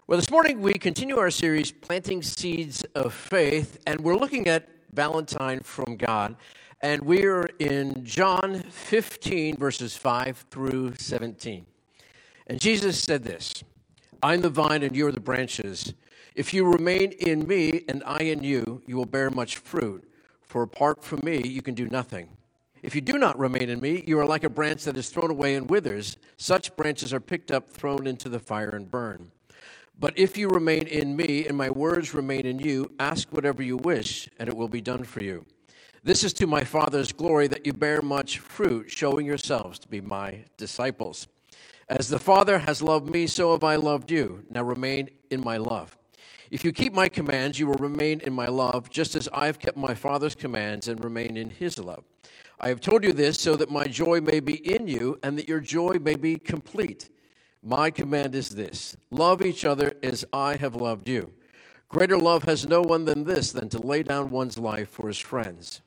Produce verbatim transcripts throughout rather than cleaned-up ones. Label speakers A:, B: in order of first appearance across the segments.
A: Well, this morning we continue our series, Planting Seeds of Faith, and we're looking at Valentine from God. And we're in John fifteen, verses five through seventeen. And Jesus said this, "I'm the vine and you are the branches. If you remain in me and I in you, you will bear much fruit. For apart from me, you can do nothing. If you do not remain in me, you are like a branch that is thrown away and withers. Such branches are picked up, thrown into the fire, and burned. But if you remain in me and my words remain in you, ask whatever you wish, and it will be done for you. This is to my Father's glory that you bear much fruit, showing yourselves to be my disciples. As the Father has loved me, so have I loved you. Now remain in my love. If you keep my commands, you will remain in my love, just as I have kept my Father's commands and remain in his love. I have told you this so that my joy may be in you and that your joy may be complete. My command is this, love each other as I have loved you. Greater love has no one than this, than to lay down one's life for his friends.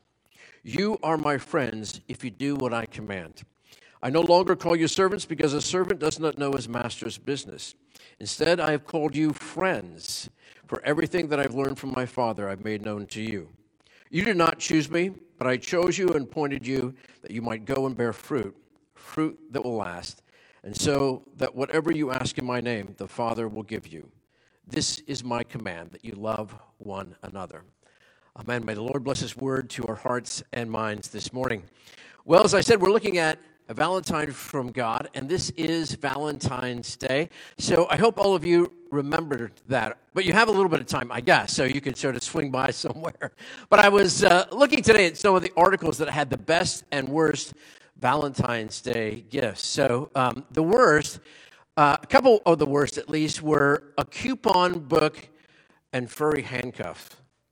A: You are my friends if you do what I command. I no longer call you servants because a servant does not know his master's business. Instead, I have called you friends, for everything that I've learned from my Father I've made known to you. You did not choose me, but I chose you and appointed you that you might go and bear fruit, fruit that will last. And so that whatever you ask in my name, the Father will give you. This is my command, that you love one another." Amen. May the Lord bless his word to our hearts and minds this morning. Well, as I said, we're looking at a Valentine from God, and this is Valentine's Day. So I hope all of you remembered that. But you have a little bit of time, I guess, so you can sort of swing by somewhere. But I was uh, looking today at some of the articles that had the best and worst Valentine's Day gifts. So um, the worst, uh, a couple of the worst at least, were a coupon book and furry handcuffs.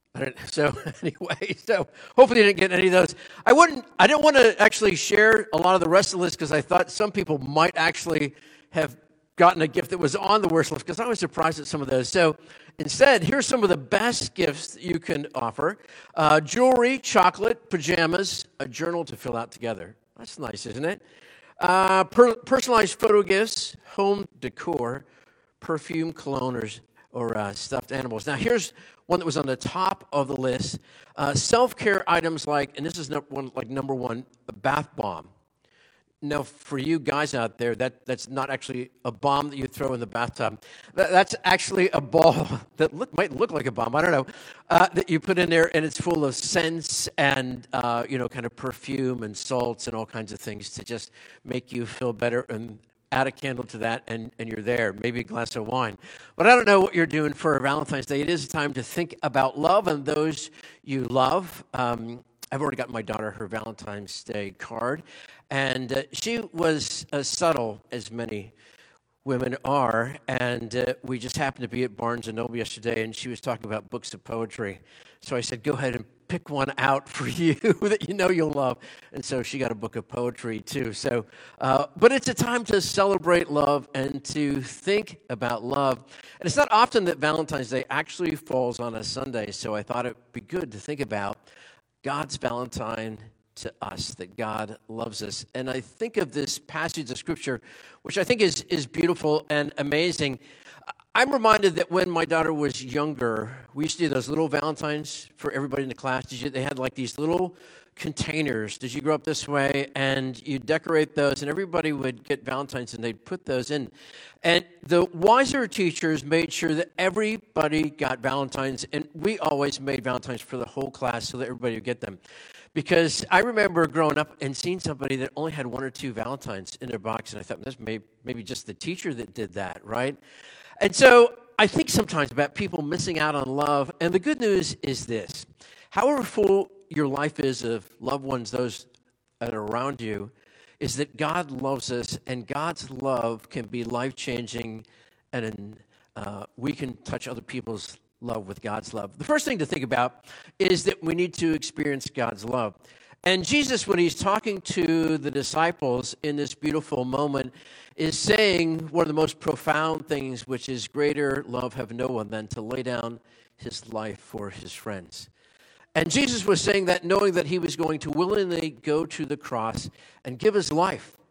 A: So anyway, so hopefully you didn't get any of those. I wouldn't. I didn't want to actually share a lot of the rest of the list because I thought some people might actually have gotten a gift that was on the worst list because I was surprised at some of those. So instead, here's some of the best gifts that you can offer: uh, jewelry, chocolate, pajamas, a journal to fill out together. That's nice, isn't it? Uh, per- personalized photo gifts, home decor, perfume, cologne, or, or uh, stuffed animals. Now, here's one that was on the top of the list. Uh, self-care items like, and this is number one, like number one, a bath bomb. Now, for you guys out there, that, that's not actually a bomb that you throw in the bathtub. That, that's actually a ball that look, might look like a bomb, I don't know, uh, that you put in there, and it's full of scents and, uh, you know, kind of perfume and salts and all kinds of things to just make you feel better, and add a candle to that, and, and you're there, maybe a glass of wine. But I don't know what you're doing for Valentine's Day. It is time to think about love and those you love. Um, I've already got my daughter her Valentine's Day card, and uh, she was as subtle as many women are, and uh, we just happened to be at Barnes and Noble yesterday, and she was talking about books of poetry. So I said, go ahead and pick one out for you that you know you'll love. And so she got a book of poetry too. So, uh, but it's a time to celebrate love and to think about love. And it's not often that Valentine's Day actually falls on a Sunday, so I thought it'd be good to think about God's Valentine to us, that God loves us. And I think of this passage of Scripture, which I think is, is beautiful and amazing. I'm reminded that when my daughter was younger, we used to do those little Valentines for everybody in the class. Did you, they had like these little containers. Did you grow up this way? And you decorate those, and everybody would get Valentines, and they'd put those in. And the wiser teachers made sure that everybody got Valentines, and we always made Valentines for the whole class so that everybody would get them. Because I remember growing up and seeing somebody that only had one or two Valentines in their box, and I thought, this may maybe just the teacher that did that, right? And so I think sometimes about people missing out on love, and the good news is this. However full your life is of loved ones, those that are around you, is that God loves us, and God's love can be life-changing, and uh, we can touch other people's love with God's love. The first thing to think about is that we need to experience God's love. And Jesus, when he's talking to the disciples in this beautiful moment, is saying one of the most profound things, which is greater love have no one than to lay down his life for his friends. And Jesus was saying that knowing that he was going to willingly go to the cross and give his life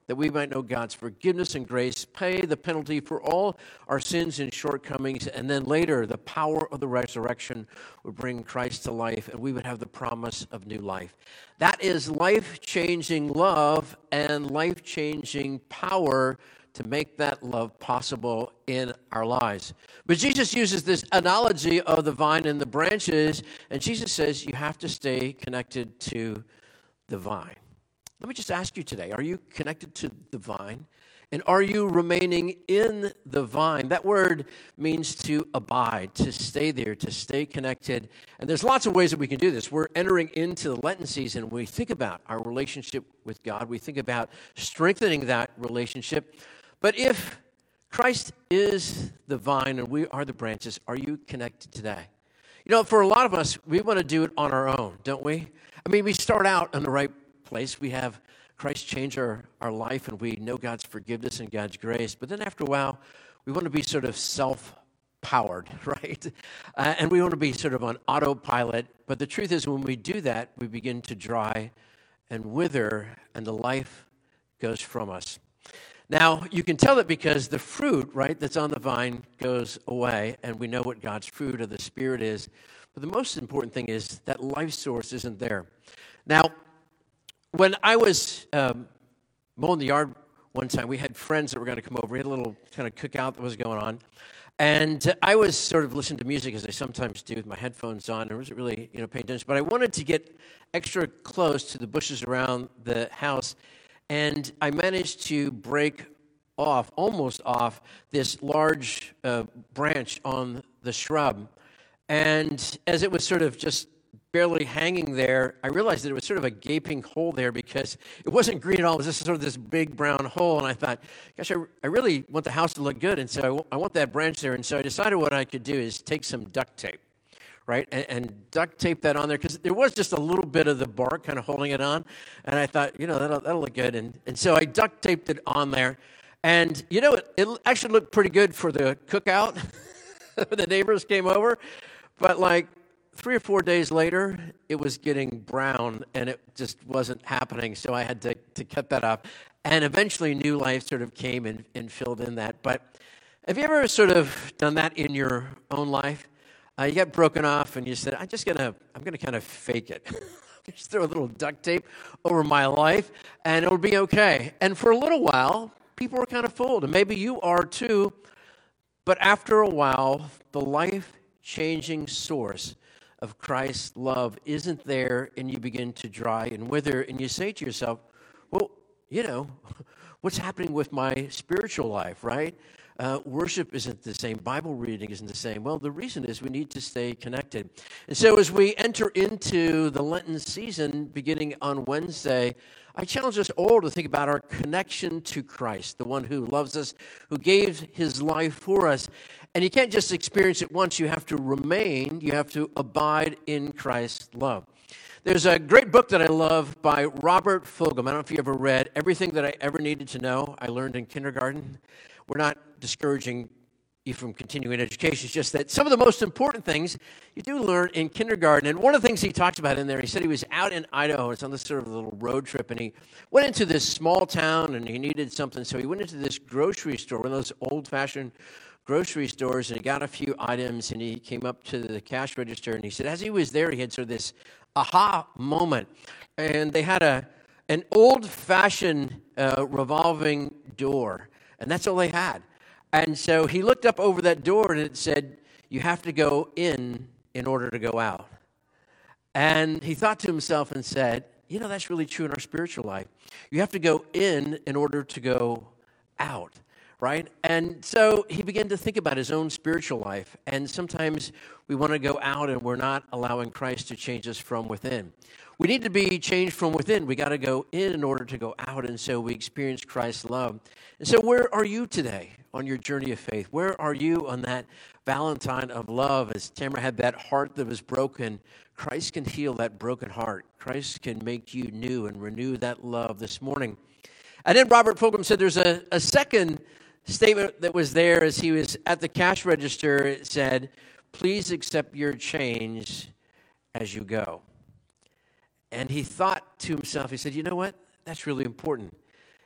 A: that we might know God's forgiveness and grace, pay the penalty for all our sins and shortcomings, and then later the power of the resurrection would bring Christ to life, and we would have the promise of new life. That is life-changing love and life-changing power to make that love possible in our lives. But Jesus uses this analogy of the vine and the branches, and Jesus says you have to stay connected to the vine. Let me just ask you today, are you connected to the vine? And are you remaining in the vine? That word means to abide, to stay there, to stay connected. And there's lots of ways that we can do this. We're entering into the Lenten season. We think about our relationship with God. We think about strengthening that relationship. But if Christ is the vine and we are the branches, are you connected today? You know, for a lot of us, we want to do it on our own, don't we? I mean, we start out in the right place. We have Christ change our, our life, and we know God's forgiveness and God's grace. But then after a while, we want to be sort of self-powered, right? Uh, and we want to be sort of on autopilot. But the truth is, when we do that, we begin to dry and wither, and the life goes from us. Now, you can tell it because the fruit, right, that's on the vine goes away, and we know what God's fruit of the Spirit is. But the most important thing is that life source isn't there. Now, when I was um, mowing the yard one time, we had friends that were going to come over. We had a little kind of cookout that was going on. And I was sort of listening to music, as I sometimes do, with my headphones on. I wasn't really, you know, paying attention. But I wanted to get extra close to the bushes around the house. And I managed to break off, almost off, this large uh, branch on the shrub. And as it was sort of just barely hanging there, I realized that it was sort of a gaping hole there because it wasn't green at all. It was just sort of this big brown hole. And I thought, gosh, I, I really want the house to look good. And so I, w- I want that branch there. And so I decided what I could do is take some duct tape, right, and, and duct tape that on there because there was just a little bit of the bark kind of holding it on. And I thought, you know, that'll, that'll look good. And, and so I duct taped it on there. And, you know, it, it actually looked pretty good for the cookout. The neighbors came over. But like three or four days later, it was getting brown, and it just wasn't happening. So I had to, to cut that off. And eventually new life sort of came and, and filled in that. But have you ever sort of done that in your own life? Uh, you got broken off, and you said, I'm just going to, I'm going to kind of fake it. Just throw a little duct tape over my life, and it'll be okay. And for a little while, people were kind of fooled, and maybe you are too. But after a while, the life-changing source of Christ's love isn't there, and you begin to dry and wither, and you say to yourself, well, you know, what's happening with my spiritual life, right? Uh, worship isn't the same. Bible reading isn't the same. Well, the reason is we need to stay connected. And so as we enter into the Lenten season beginning on Wednesday, I challenge us all to think about our connection to Christ, the one who loves us, who gave his life for us. And you can't just experience it once. You have to remain. You have to abide in Christ's love. There's a great book that I love by Robert Fulghum. I don't know if you ever read Everything That I Ever Needed to Know, I Learned in Kindergarten. We're not discouraging you from continuing education. It's just that some of the most important things you do learn in kindergarten. And one of the things he talked about in there, he said he was out in Idaho. It's on this sort of little road trip, and he went into this small town, and he needed something. So he went into this grocery store, one of those old-fashioned grocery stores, and he got a few items, and he came up to the cash register, and he said as he was there, he had sort of this aha moment. And they had a an old-fashioned uh, revolving door, and that's all they had. And so he looked up over that door, and it said, you have to go in in order to go out. And he thought to himself and said, you know, that's really true in our spiritual life. You have to go in in order to go out, right? And so he began to think about his own spiritual life. And sometimes we want to go out, and we're not allowing Christ to change us from within. We need to be changed from within. We got to go in in order to go out, and so we experience Christ's love. And so where are you today on your journey of faith? Where are you on that Valentine of love? As Tamara had that heart that was broken, Christ can heal that broken heart. Christ can make you new and renew that love this morning. And then Robert Fulghum said there's a, a second statement that was there as he was at the cash register. It said, please accept your change as you go. And he thought to himself, he said, you know what? That's really important.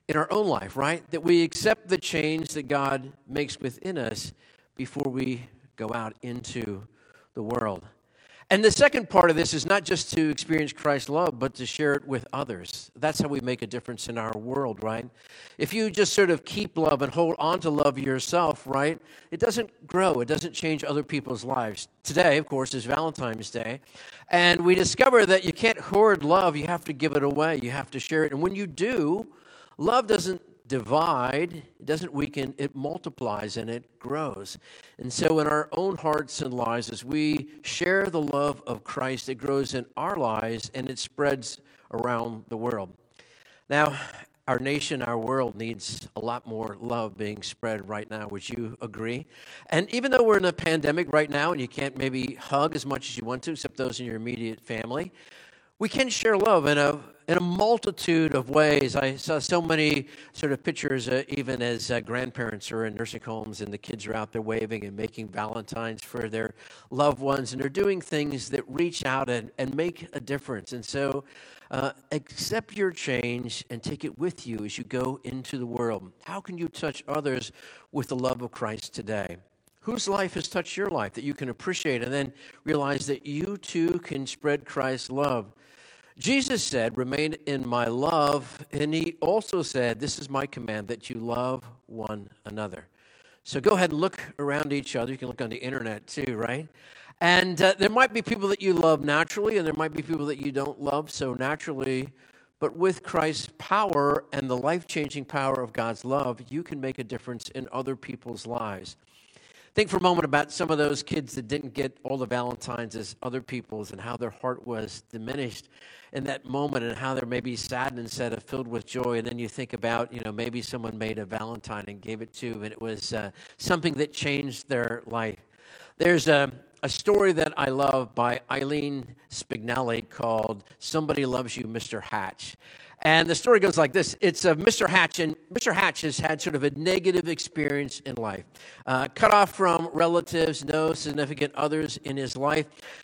A: in our own life, right? That we accept the change that God makes within us before we go out into the world. And the second part of this is not just to experience Christ's love, but to share it with others. That's how we make a difference in our world, right? If you just sort of keep love and hold on to love yourself, right, it doesn't grow. It doesn't change other people's lives. Today, of course, is Valentine's Day. And we discover that you can't hoard love. You have to give it away. You have to share it. And when you do, love doesn't divide, it doesn't weaken, it multiplies and it grows. And so in our own hearts and lives, as we share the love of Christ, it grows in our lives and it spreads around the world. Now, our nation, our world needs a lot more love being spread right now. Would you agree? And even though we're in a pandemic right now and you can't maybe hug as much as you want to, except those in your immediate family, we can share love in a in a multitude of ways. I saw so many sort of pictures, uh, even as uh, grandparents are in nursing homes and the kids are out there waving and making Valentines for their loved ones, and they're doing things that reach out and, and make a difference. And so uh, accept your change and take it with you as you go into the world. How can you touch others with the love of Christ today? Whose life has touched your life that you can appreciate and then realize that you too can spread Christ's love? Jesus said, remain in my love, and he also said, this is my command, that you love one another. So go ahead and look around each other. You can look on the internet too, right? And uh, there might be people that you love naturally, and there might be people that you don't love so naturally, but with Christ's power and the life-changing power of God's love, you can make a difference in other people's lives. Think for a moment about some of those kids that didn't get all the Valentines as other people's and how their heart was diminished in that moment and how they're maybe saddened instead of filled with joy. And then you think about, you know, maybe someone made a Valentine and gave it to, and it was uh, something that changed their life. There's a, a story that I love by Eileen Spignelli called Somebody Loves You, Mister Hatch. And the story goes like this. It's of Mister Hatch, and Mister Hatch has had sort of a negative experience in life. Uh, cut off from relatives, no significant others in his life.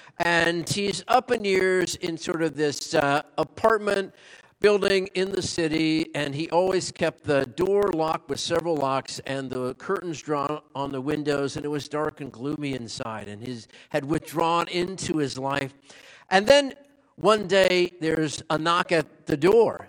A: And he's up in years in sort of this uh, apartment building in the city, and he always kept the door locked with several locks and the curtains drawn on the windows, and it was dark and gloomy inside, and he had withdrawn into his life. And then one day, there's a knock at the door,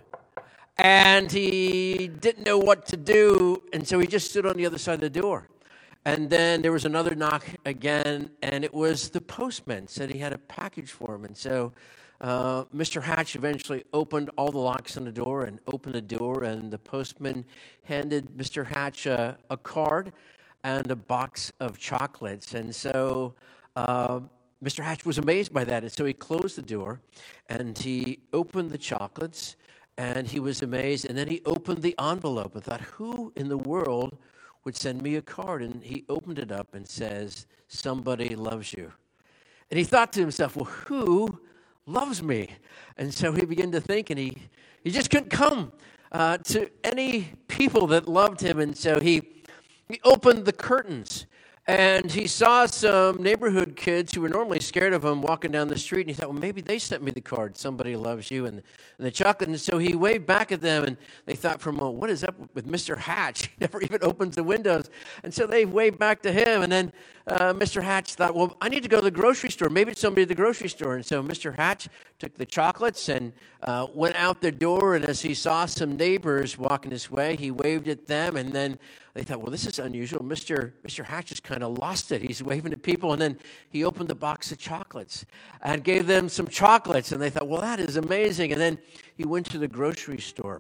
A: and he didn't know what to do, and so he just stood on the other side of the door. And then there was another knock again, and it was the postman, said he had a package for him. And so uh, Mister Hatch eventually opened all the locks on the door and opened the door, and the postman handed Mister Hatch a, a card and a box of chocolates. And so Uh, Mister Hatch was amazed by that, and so he closed the door, and he opened the chocolates, and he was amazed, and then he opened the envelope and thought, who in the world would send me a card? And he opened it up and says, somebody loves you. And he thought to himself, well, who loves me? And so he began to think, and he, he just couldn't come uh, to any people that loved him, and so he, he opened the curtains. And he saw some neighborhood kids who were normally scared of him walking down the street. And he thought, well, maybe they sent me the card. Somebody loves you and, and the chocolate. And so he waved back at them. And they thought for a moment, what is up with Mister Hatch? He never even opens the windows. And so they waved back to him. And then uh, Mister Hatch thought, well, I need to go to the grocery store. Maybe it's somebody at the grocery store. And so Mister Hatch took the chocolates and uh, went out the door. And as he saw some neighbors walking this way, he waved at them. And then they thought, well, this is unusual. Mister Mister Hatch has kind of lost it. He's waving at people, and then he opened a box of chocolates and gave them some chocolates, and they thought, well, that is amazing. And then he went to the grocery store,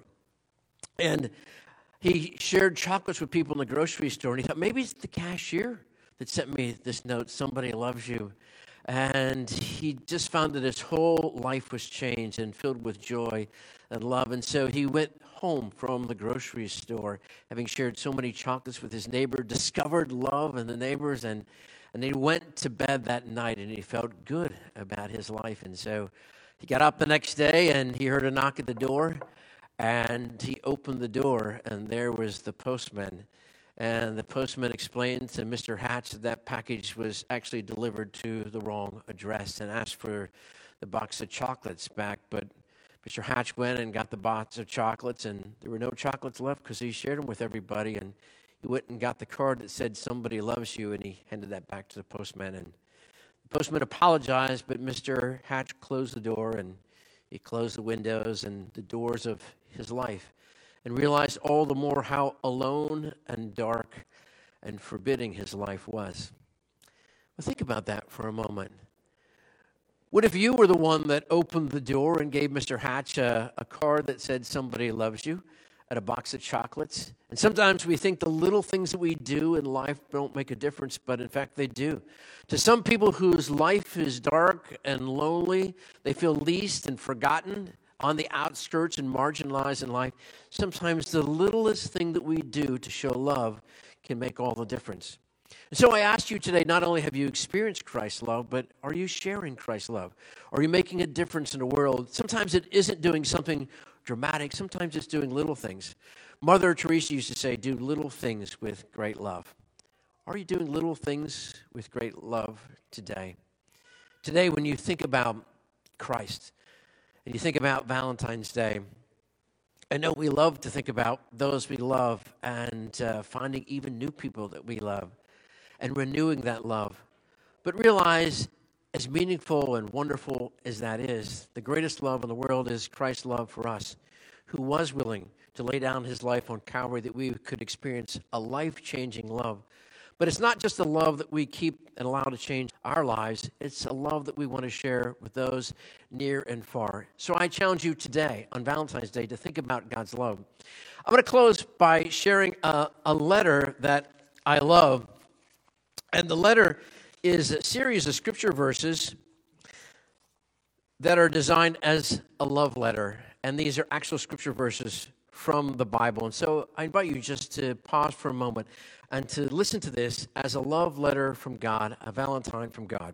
A: and he shared chocolates with people in the grocery store, and he thought, maybe it's the cashier that sent me this note, somebody loves you. And he just found that his whole life was changed and filled with joy and love. And so he went home from the grocery store, having shared so many chocolates with his neighbor, discovered love in the neighbors, and, and he went to bed that night, and he felt good about his life. And so he got up the next day, and he heard a knock at the door, and he opened the door, and there was the postman. And the postman explained to Mister Hatch that that package was actually delivered to the wrong address and asked for the box of chocolates back. But Mister Hatch went and got the box of chocolates, and there were no chocolates left because he shared them with everybody. And he went and got the card that said, "Somebody loves you," and he handed that back to the postman. And the postman apologized, but Mister Hatch closed the door, and he closed the windows and the doors of his life, and realized all the more how alone and dark and forbidding his life was. Well, think about that for a moment. What if you were the one that opened the door and gave Mister Hatch a, a card that said, "Somebody loves you," and a box of chocolates? And sometimes we think the little things that we do in life don't make a difference, but in fact they do. To some people whose life is dark and lonely, they feel least and forgotten, on the outskirts and marginalized in life. Sometimes the littlest thing that we do to show love can make all the difference. And so I ask you today, not only have you experienced Christ's love, but are you sharing Christ's love? Are you making a difference in the world? Sometimes it isn't doing something dramatic. Sometimes it's doing little things. Mother Teresa used to say, "Do little things with great love." Are you doing little things with great love today? Today, when you think about Christ and you think about Valentine's Day, I know we love to think about those we love and uh, finding even new people that we love and renewing that love. But realize, as meaningful and wonderful as that is, the greatest love in the world is Christ's love for us, who was willing to lay down his life on Calvary that we could experience a life-changing love. But it's not just a love that we keep and allow to change our lives. It's a love that we want to share with those near and far. So I challenge you today, on Valentine's Day, to think about God's love. I'm going to close by sharing a, a letter that I love. And the letter is a series of scripture verses that are designed as a love letter. And these are actual scripture verses from the Bible. And so I invite you just to pause for a moment and to listen to this as a love letter from God, a Valentine from God.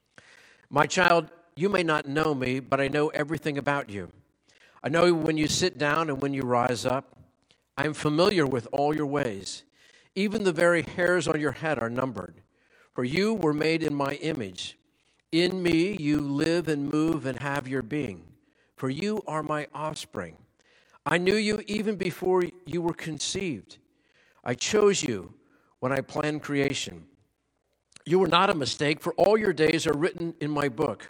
A: "My child, you may not know me, but I know everything about you. I know when you sit down and when you rise up. I am familiar with all your ways. Even the very hairs on your head are numbered. For you were made in my image. In me you live and move and have your being. For you are my offspring. I knew you even before you were conceived. I chose you when I planned creation. You were not a mistake, for all your days are written in my book.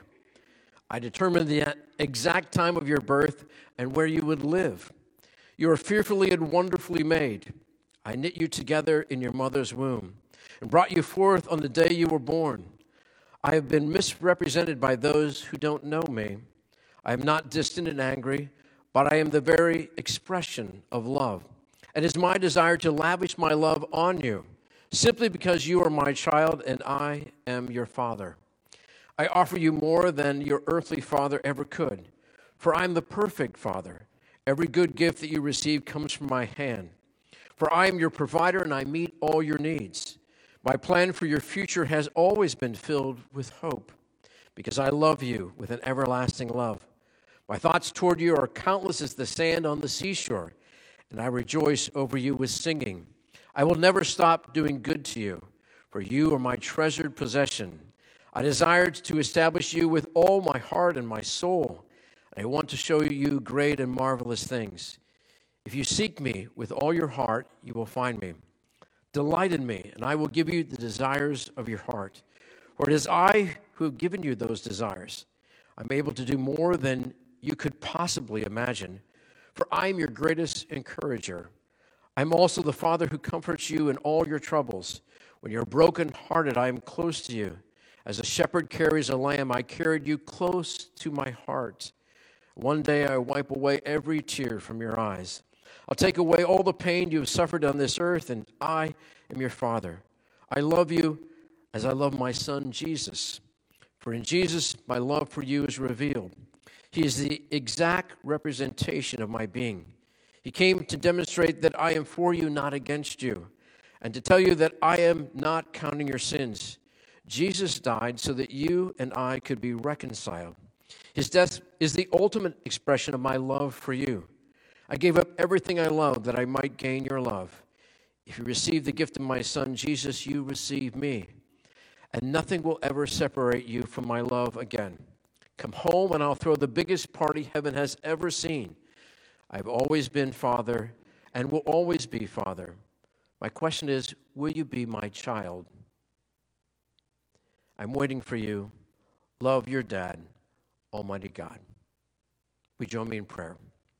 A: I determined the exact time of your birth and where you would live. You are fearfully and wonderfully made. I knit you together in your mother's womb and brought you forth on the day you were born. I have been misrepresented by those who don't know me. I am not distant and angry, but I am the very expression of love. And it is my desire to lavish my love on you, simply because you are my child and I am your father. I offer you more than your earthly father ever could, for I am the perfect father. Every good gift that you receive comes from my hand. For I am your provider and I meet all your needs. My plan for your future has always been filled with hope, because I love you with an everlasting love. My thoughts toward you are countless as the sand on the seashore, and I rejoice over you with singing. I will never stop doing good to you, for you are my treasured possession. I desired to establish you with all my heart and my soul. I want to show you great and marvelous things. If you seek me with all your heart, you will find me. Delight in me, and I will give you the desires of your heart. For it is I who have given you those desires. I'm able to do more than you could possibly imagine, for I am your greatest encourager. I'm also the Father who comforts you in all your troubles. When you're brokenhearted, I am close to you. As a shepherd carries a lamb, I carried you close to my heart. One day I wipe away every tear from your eyes. I'll take away all the pain you have suffered on this earth, and I am your Father. I love you as I love my Son, Jesus. For in Jesus, my love for you is revealed. He is the exact representation of my being. He came to demonstrate that I am for you, not against you, and to tell you that I am not counting your sins. Jesus died so that you and I could be reconciled. His death is the ultimate expression of my love for you. I gave up everything I love that I might gain your love. If you receive the gift of my Son, Jesus, you receive me. And nothing will ever separate you from my love again. come home and I'll throw the biggest party heaven has ever seen. I've always been Father and will always be Father. My question is, will you be my child? I'm waiting for you. Love your dad, Almighty God. Will you join me in prayer?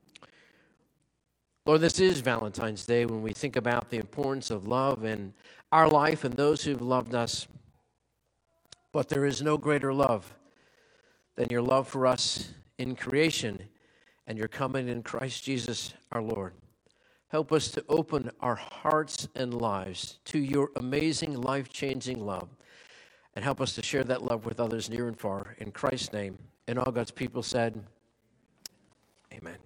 A: Lord, this is Valentine's Day when we think about the importance of love in our life and those who've loved us. But there is no greater love than your love for us in creation and your coming in Christ Jesus our Lord. Help us to open our hearts and lives to your amazing, life-changing love. And help us to share that love with others near and far. In Christ's name. And all God's people said, amen.